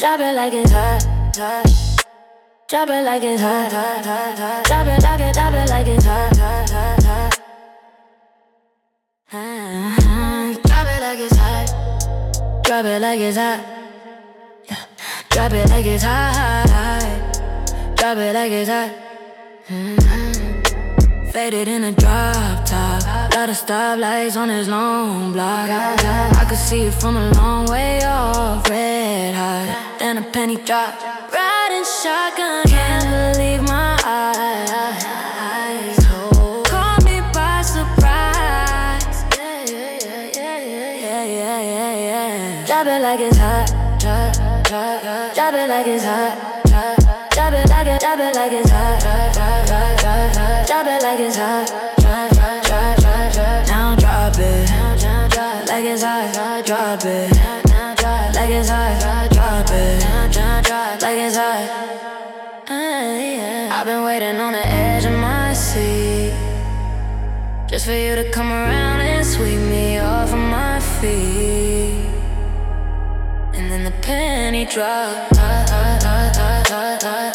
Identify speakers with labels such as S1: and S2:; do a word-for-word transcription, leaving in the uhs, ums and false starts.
S1: Drop it like it's hot, hot. Drop it like it's hot, hot, hot, hot. Drop it, drop it, drop it like it's hot, hot, hot, hot. Uh-huh. Drop it like it's hot. Drop it like it's hot. Yeah. Drop it like it's hot, hot, hot. Drop it like it's hot. Mm-hmm. Faded in a drop top. Lot of stoplights on this long block. I could see it from a long way off. Red hot, then a penny drop. Riding shotgun, can't believe my eyes. Caught me by surprise. Yeah, yeah, yeah, yeah, yeah, yeah, yeah, yeah. Drop it like it's hot. Drop, drop, drop, drop it like it's hot. Drop, drop it like it, drop it like it's hot. Drop, drop, drop, drop, drop, drop it like it's hot. Drop, drop, drop, drop, drop. Now drop it. Now drop like it's hot. Drop it. Now drop like it's hot. Drop it. Now drop like it's hot. Uh, yeah. I've been waiting on the edge of my seat, just for you to come around and sweep me off of my feet. And then the penny drop. Uh, uh, uh, uh, uh, uh.